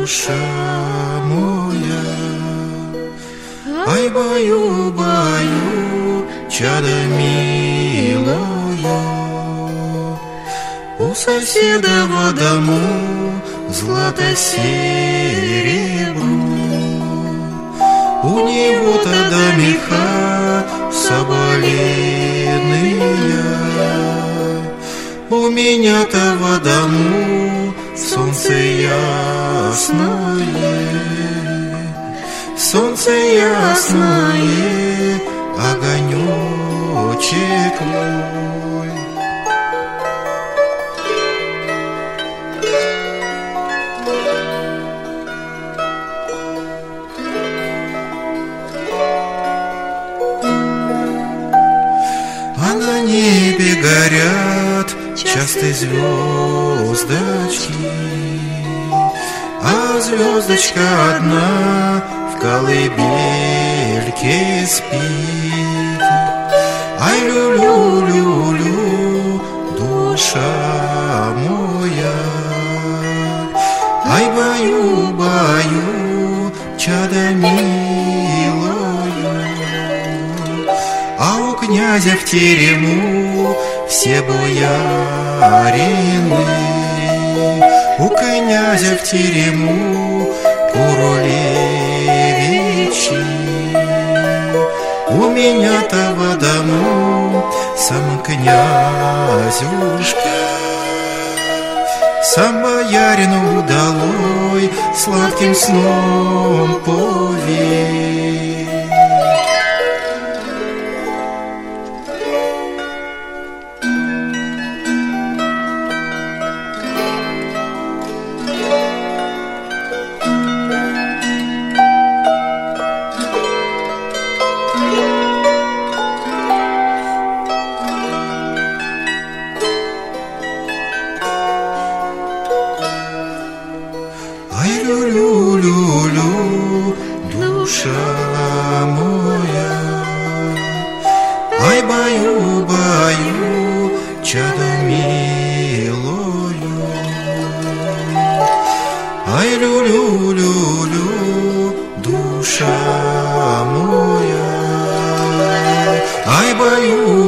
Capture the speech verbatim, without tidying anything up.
душа моя. Ай, баю, баю, чадо милое, у соседа в дому злато-серебро. У него-то домиха соболенные, у меня-то в дому солнце ясное, солнце ясное, огонечек мой. А на небе горят частые звездочки, а звездочка одна в колыбельке спит. Ай, лю-лю-лю-лю, душа моя. Ай, баю-баю, чадо милое, а у князя в терему все боярины. У князя в терему королевичи, у меня-то в дому сам князюшка, сам боярин удалой сладким сном повей. Ай, лю-лю-лю-лю, душа моя. Ай, баю-баю, чадо милое. Ай, лю-лю-лю-лю, душа моя. Ай, баю